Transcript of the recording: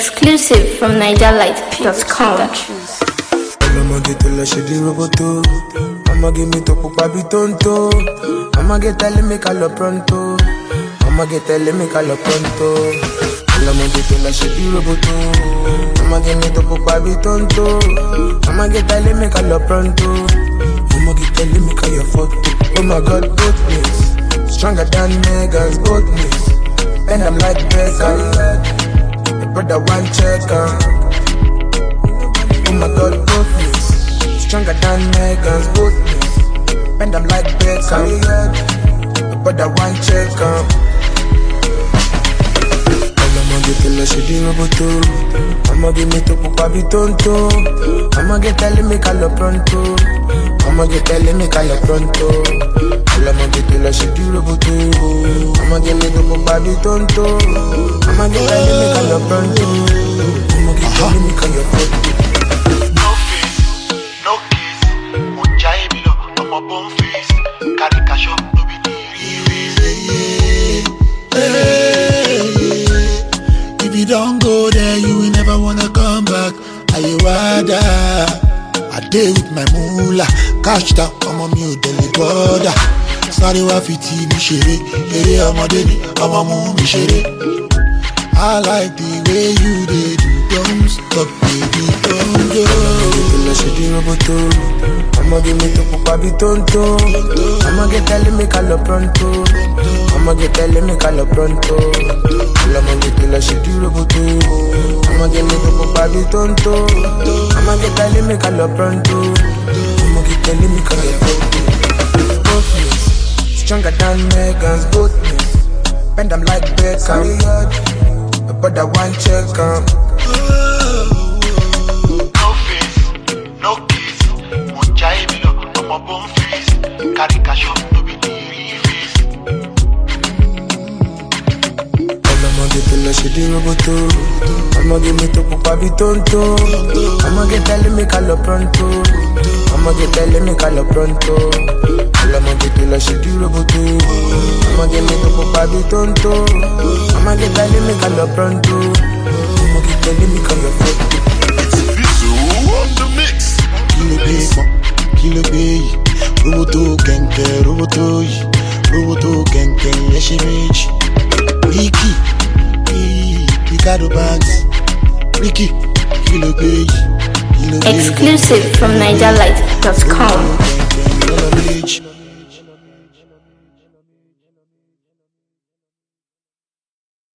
Exclusive from NigerLight.com. I'ma get to la shady roboto. I'ma give me to pupa bitonto. I'ma get tell me calo pronto. I'ma get tell me calo pronto. I'ma get to la shady roboto. I'ma give me to pupa bitonto. I'ma get tell me calo pronto. I'ma get tell me calo photo. Oh my God, boldness stronger than Megas, boldness. And I'm like Beckham. The brother one checker. Oh my God, boldness stronger than Megan's boldness. And I'm like Beckham. But I want check up. I'ma get to la shady roboto. I'ma give me to pupa bitonto. I'ma get telling me calo pronto. I'ma get telling me calo pronto. I'ma get to la shady roboto. I'ma give me to pupa bitonto. I'ma get telling me calo pronto. I'ma get telling me calo pronto. I'm a bum face, carry cash up, no be If you don't go there, you will never wanna come back. Are you rather? I day with my moolah, cash down, I'm a mute, daily border. Sorry, wa fiti mi shere, I'm a deni, I'm a mummy shere. I like the way you did, don't stop, baby, don't go. I'ma give me to pupa bitonto. I'ma get telling me calo pronto. I'ma get telling me calo pronto. I'ma get to la shady roboto. I'ma give me to pupa bitonto. I'ma get telling me calo pronto. I'ma get telling me calo pronto. Boldness stronger than Megan's boldness. And I'm like Beckham. But I want check up. no face, no kiss. I'm a bum face, carry cash up, no be face. I'ma get to la shady roboto. I'ma give me to pupa bitonto. I'ma get telling me calo pronto. I'ma get telling me calo pronto. I'ma get to la shady roboto. I'ma give me to pupa bitonto. I'ma get telling me calo pronto. I'ma get telling me calo pronto. It's Visual on the mix. Kilo bay, roboto kenke, roboto kenke, yeshimich. Ricky, Ricardo Banks, Ricky, Kilo bay. Exclusive from NigerLight.com.